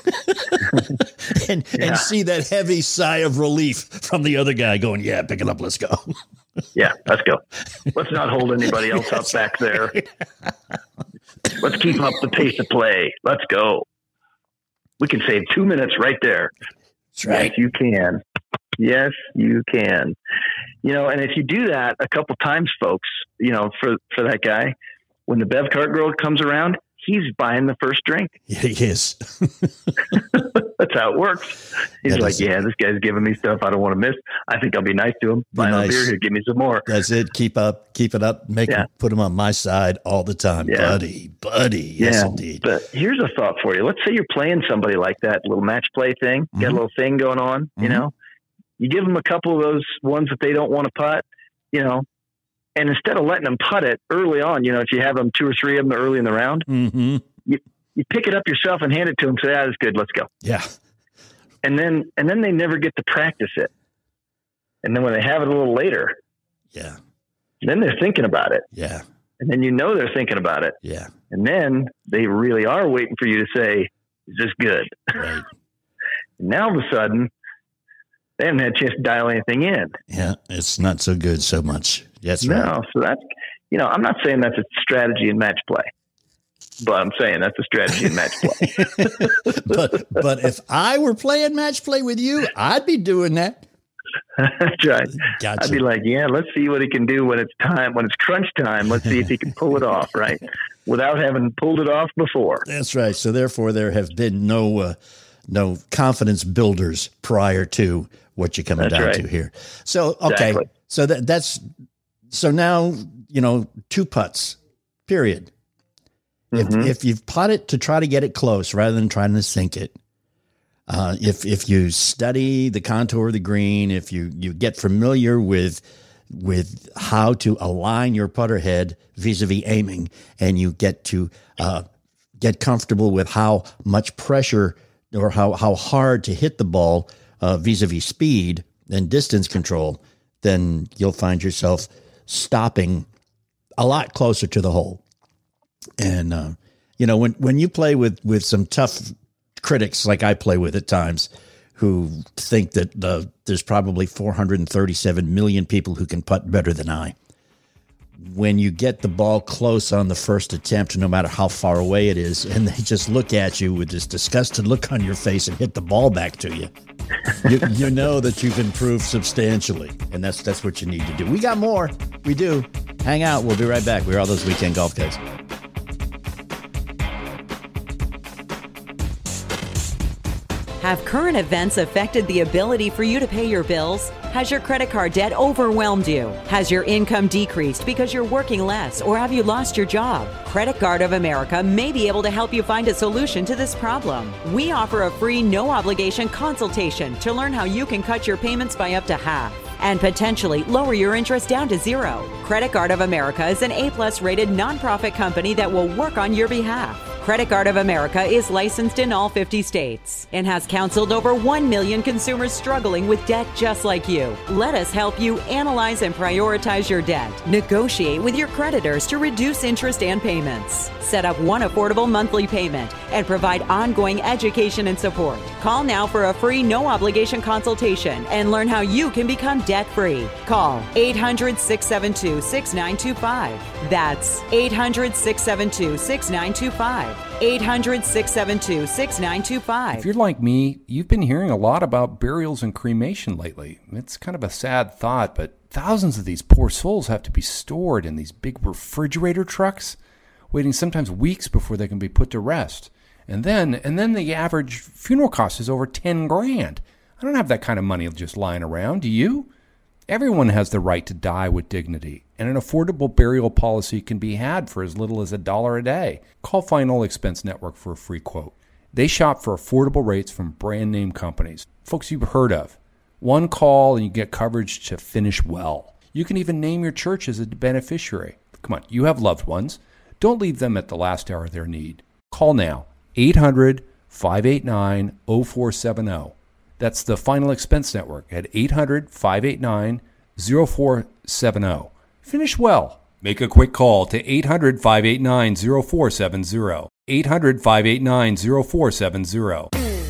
and, yeah. and see that heavy sigh of relief from the other guy going, yeah, pick it up. Let's go. Yeah, let's go. Let's not hold anybody else up back there. Let's keep up the pace of play. Let's go. We can save two minutes right there. That's right. Yes, you can. Yes, you can. You know, and if you do that a couple times, folks, you know, for, for that guy, when the Bev Cart girl comes around, he's buying the first drink. Yeah, he is. That's how it works. He's that like, is, yeah, this guy's giving me stuff I don't want to miss. I think I'll be nice to him. Buy nice. him a beer here. Give me some more. That's it. Keep up. Keep it up. Make yeah. him, put him on my side all the time. Yeah. Buddy, buddy. Yes, yeah. indeed. But here's a thought for you. Let's say you're playing somebody like that, little match play thing. Mm-hmm. Got a little thing going on, mm-hmm. you know. You give them a couple of those ones that they don't want to putt, you know, and instead of letting them putt it early on, you know, if you have them two or three of them early in the round, mm-hmm. you, you pick it up yourself and hand it to them. Say, ah, that's good. Let's go. Yeah. And then, and then they never get to practice it. And then when they have it a little later, yeah, then they're thinking about it. Yeah. And then, you know, they're thinking about it. Yeah. And then they really are waiting for you to say, is this good? Right. And now all of a sudden, they haven't had a chance to dial anything in. Yeah, it's not so good so much. That's no, right. So that's, you know, I'm not saying that's a strategy in match play, but I'm saying that's a strategy in match play. but but if I were playing match play with you, I'd be doing that. That's right. Gotcha. I'd be like, yeah, let's see what he can do when it's time, when it's crunch time. Let's see if he can pull it off, right? Without having pulled it off before. That's right. So therefore, there have been no uh, no confidence builders prior to what you're coming that's down right. to here. So, okay. Exactly. So that that's, so now, you know, two putts, period. Mm-hmm. If, if you've putt it to try to get it close rather than trying to sink it, uh, if if you study the contour of the green, if you, you get familiar with with how to align your putter head vis-a-vis aiming, and you get to uh, get comfortable with how much pressure or how, how hard to hit the ball uh, vis-a-vis speed and distance control, then you'll find yourself stopping a lot closer to the hole. And, uh, you know, when, when you play with, with some tough critics like I play with at times, who think that uh, there's probably four hundred thirty-seven million people who can putt better than I. When you get the ball close on the first attempt, no matter how far away it is, and they just look at you with this disgusted look on your face and hit the ball back to you, you, you know that you've improved substantially, and that's that's what you need to do. We got more. We do. Hang out. We'll be right back. We're all those weekend golf guys. Have current events affected the ability for you to pay your bills? Has your credit card debt overwhelmed you? Has your income decreased because you're working less, or have you lost your job? Credit Card of America may be able to help you find a solution to this problem. We offer a free, no-obligation consultation to learn how you can cut your payments by up to half and potentially lower your interest down to zero. Credit Card of America is an A-plus rated nonprofit company that will work on your behalf. Credit Card of America is licensed in all fifty states and has counseled over one million consumers struggling with debt just like you. Let us help you analyze and prioritize your debt. Negotiate with your creditors to reduce interest and payments. Set up one affordable monthly payment and provide ongoing education and support. Call now for a free no-obligation consultation and learn how you can become debt-free. Call eight hundred, six seven two, six nine two five. That's eight hundred, six seven two, six nine two five. eight hundred, six seven two, six nine two five. If you're like me, you've been hearing a lot about burials and cremation lately. It's kind of a sad thought, but thousands of these poor souls have to be stored in these big refrigerator trucks, waiting sometimes weeks before they can be put to rest. And then, and then the average funeral cost is over ten grand. I don't have that kind of money just lying around. Do you? Everyone has the right to die with dignity, and an affordable burial policy can be had for as little as a dollar a day. Call Final Expense Network for a free quote. They shop for affordable rates from brand name companies, folks you've heard of. One call and you get coverage to finish well. You can even name your church as a beneficiary. Come on, you have loved ones. Don't leave them at the last hour of their need. Call now, eight hundred, five eight nine, oh four seven oh. That's the Final Expense Network at eight hundred, five eight nine, oh four seven oh. Finish well. Make a quick call to eight hundred, five eight nine, oh four seven oh. eight hundred, five eight nine, oh four seven oh.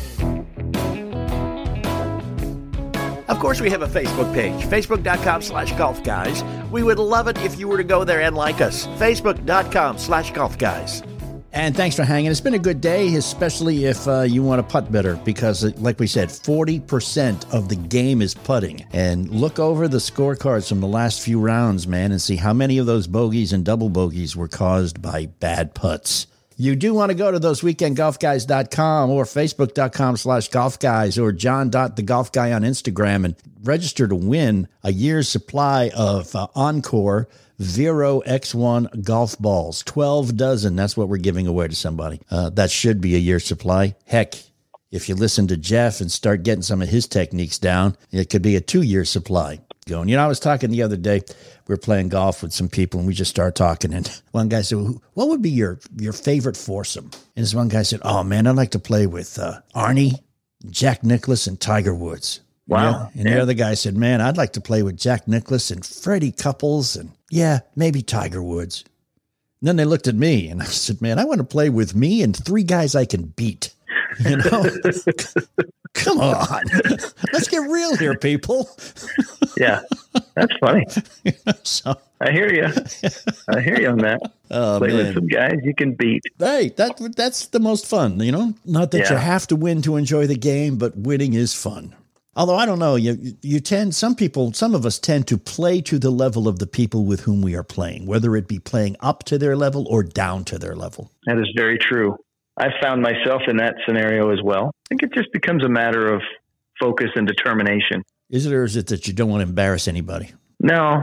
Of course, we have a Facebook page, facebook.com slash golf guys. We would love it if you were to go there and like us. Facebook.com slash golf guys. And thanks for hanging. It's been a good day, especially if uh, you want to putt better, because like we said, forty percent of the game is putting. And look over the scorecards from the last few rounds, man, and see how many of those bogeys and double bogeys were caused by bad putts. You do want to go to those weekend golf guys dot com or facebook.com slash golfguys or john.thegolfguy on Instagram and register to win a year's supply of uh, Encore Vero X one golf balls. twelve dozen. That's what we're giving away to somebody. Uh, that should be a year's supply. Heck, if you listen to Jeff and start getting some of his techniques down, it could be a two-year supply going. You know, I was talking the other day, we were playing golf with some people, and we just started talking, and one guy said, what would be your, your favorite foursome? And this one guy said, oh, man, I'd like to play with uh, Arnie, Jack Nicklaus, and Tiger Woods. Wow. And, the, and yeah. the other guy said, man, I'd like to play with Jack Nicklaus and Freddie Couples, and yeah, maybe Tiger Woods. And then they looked at me, and I said, man, I want to play with me and three guys I can beat. You know? Come on. Let's get real here, people. Yeah, that's funny. So, I hear you. I hear you on that. Oh, Play man. with some guys you can beat. Hey, that that's the most fun, you know? Not that Yeah. you have to win to enjoy the game, but winning is fun. Although, I don't know, you you tend, some people, some of us tend to play to the level of the people with whom we are playing, whether it be playing up to their level or down to their level. That is very true. I've found myself in that scenario as well. I think it just becomes a matter of focus and determination. Is it, or is it that you don't want to embarrass anybody? No,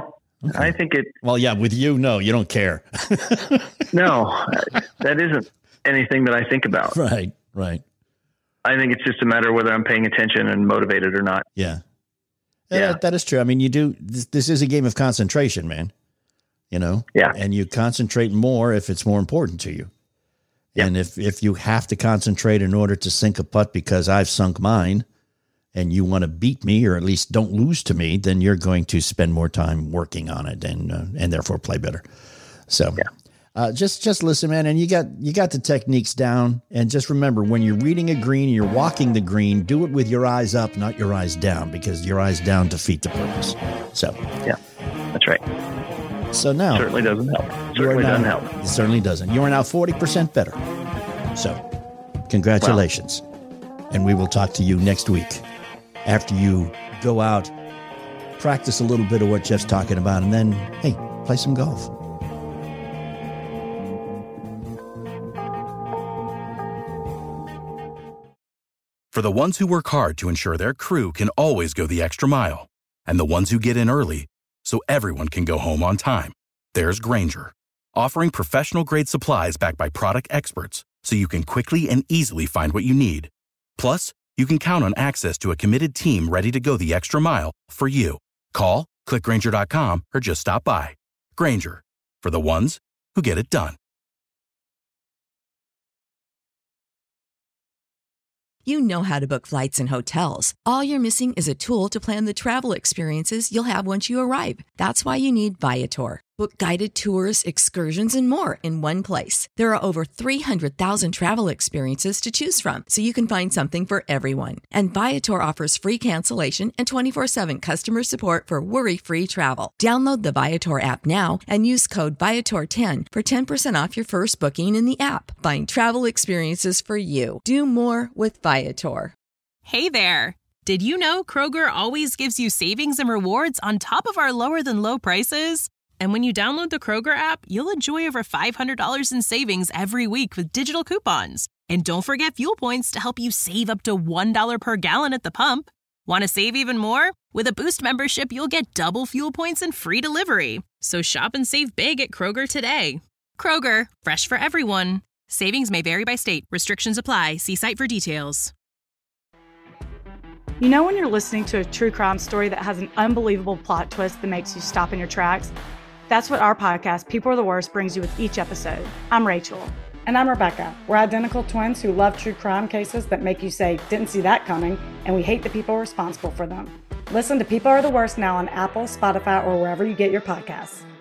Okay. I think it. Well, yeah, with you, no, you don't care. No, that isn't anything that I think about. Right, right. I think it's just a matter of whether I'm paying attention and motivated or not. Yeah. Yeah. That, that is true. I mean, you do, this, this is a game of concentration, man. You know? Yeah. And you concentrate more if it's more important to you. Yeah. And if, if you have to concentrate in order to sink a putt because I've sunk mine and you want to beat me or at least don't lose to me, then you're going to spend more time working on it and, uh, and therefore play better. So, yeah. Uh, just, just listen, man. And you got, you got the techniques down. And just remember, when you're reading a green and you're walking the green, do it with your eyes up, not your eyes down, because your eyes down defeat the purpose. So, yeah, that's right. So now, certainly doesn't help. Certainly now, doesn't help. It certainly doesn't. You are now forty percent better. So, congratulations. Wow. And we will talk to you next week after you go out, practice a little bit of what Jeff's talking about, and then, hey, play some golf. For the ones who work hard to ensure their crew can always go the extra mile, and the ones who get in early so everyone can go home on time, there's Grainger, offering professional-grade supplies backed by product experts so you can quickly and easily find what you need. Plus, you can count on access to a committed team ready to go the extra mile for you. Call, click Grainger dot com, or just stop by. Grainger, for the ones who get it done. You know how to book flights and hotels. All you're missing is a tool to plan the travel experiences you'll have once you arrive. That's why you need Viator. Book guided tours, excursions, and more in one place. There are over three hundred thousand travel experiences to choose from, so you can find something for everyone. And Viator offers free cancellation and twenty-four seven customer support for worry-free travel. Download the Viator app now and use code Viator ten for ten percent off your first booking in the app. Find travel experiences for you. Do more with Viator. Hey there. Did you know Kroger always gives you savings and rewards on top of our lower than low prices? And when you download the Kroger app, you'll enjoy over five hundred dollars in savings every week with digital coupons. And don't forget fuel points to help you save up to one dollar per gallon at the pump. Want to save even more? With a Boost membership, you'll get double fuel points and free delivery. So shop and save big at Kroger today. Kroger, fresh for everyone. Savings may vary by state. Restrictions apply. See site for details. You know when you're listening to a true crime story that has an unbelievable plot twist that makes you stop in your tracks? That's what our podcast, People Are the Worst, brings you with each episode. I'm Rachel. And I'm Rebecca. We're identical twins who love true crime cases that make you say, didn't see that coming, and we hate the people responsible for them. Listen to People Are the Worst now on Apple, Spotify, or wherever you get your podcasts.